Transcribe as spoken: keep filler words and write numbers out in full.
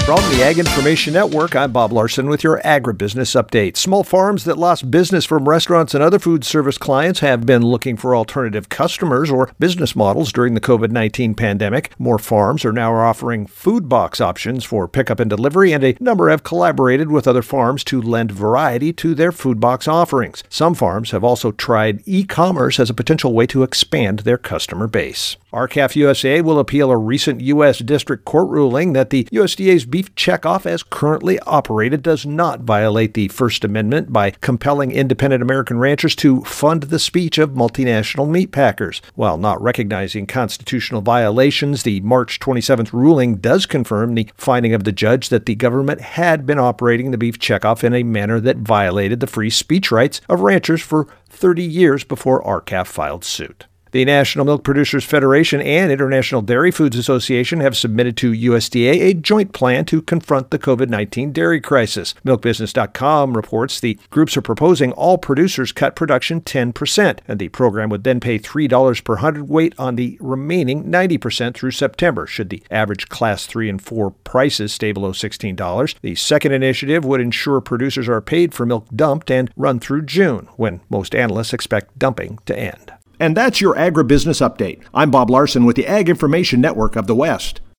From the Ag Information Network, I'm Bob Larson with your agribusiness update. Small farms that lost business from restaurants and other food service clients have been looking for alternative customers or business models during the covid nineteen pandemic. More farms are now offering food box options for pickup and delivery, and a number have collaborated with other farms to lend variety to their food box offerings. Some farms have also tried e-commerce as a potential way to expand their customer base. R C A F U S A will appeal a recent U S District Court ruling that the U S D A's beef checkoff as currently operated does not violate the First Amendment by compelling independent American ranchers to fund the speech of multinational meat packers. While not recognizing constitutional violations, the March twenty-seventh ruling does confirm the finding of the judge that the government had been operating the beef checkoff in a manner that violated the free speech rights of ranchers for thirty years before R C A F filed suit. The National Milk Producers Federation and International Dairy Foods Association have submitted to U S D A a joint plan to confront the covid nineteen dairy crisis. Milk Business dot com reports the groups are proposing all producers cut production ten percent, and the program would then pay three dollars per hundredweight on the remaining ninety percent through September, should the average Class three and four prices stay below sixteen dollars. The second initiative would ensure producers are paid for milk dumped and run through June, when most analysts expect dumping to end. And that's your agribusiness update. I'm Bob Larson with the Ag Information Network of the West.